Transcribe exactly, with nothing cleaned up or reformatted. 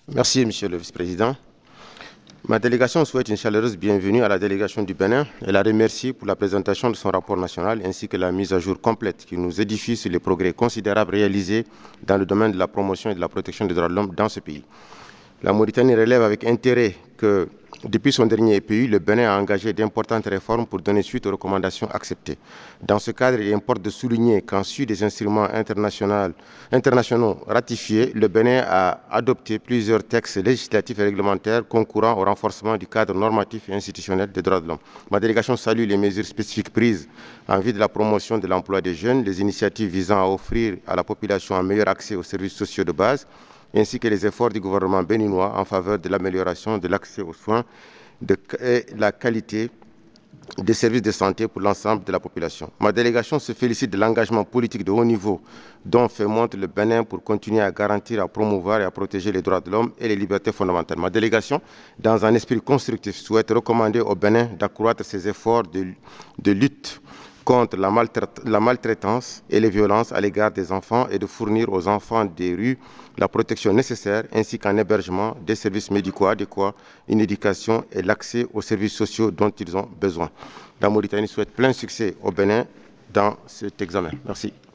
Merci, Monsieur le Vice-président. Ma délégation souhaite une chaleureuse bienvenue à la délégation du Bénin et la remercie pour la présentation de son rapport national ainsi que la mise à jour complète qui nous édifie sur les progrès considérables réalisés dans le domaine de la promotion et de la protection des droits de l'homme dans ce pays. La Mauritanie relève avec intérêt que, depuis son dernier E P U, le Bénin a engagé d'importantes réformes pour donner suite aux recommandations acceptées. Dans ce cadre, il importe de souligner qu'en sus des instruments internationaux ratifiés, le Bénin a adopté plusieurs textes législatifs et réglementaires concourant au renforcement du cadre normatif et institutionnel des droits de l'homme. Ma délégation salue les mesures spécifiques prises en vue de la promotion de l'emploi des jeunes, les initiatives visant à offrir à la population un meilleur accès aux services sociaux de base, ainsi que les efforts du gouvernement béninois en faveur de l'amélioration de l'accès aux soins et la qualité des services de santé pour l'ensemble de la population. Ma délégation se félicite de l'engagement politique de haut niveau dont fait montre le Bénin pour continuer à garantir, à promouvoir et à protéger les droits de l'homme et les libertés fondamentales. Ma délégation, dans un esprit constructif, souhaite recommander au Bénin d'accroître ses efforts de, de lutte contre la, maltraite, la maltraitance et les violences à l'égard des enfants et de fournir aux enfants des rues la protection nécessaire ainsi qu'un hébergement, des services médicaux adéquats, une éducation et l'accès aux services sociaux dont ils ont besoin. La Mauritanie souhaite plein succès au Bénin dans cet examen. Merci.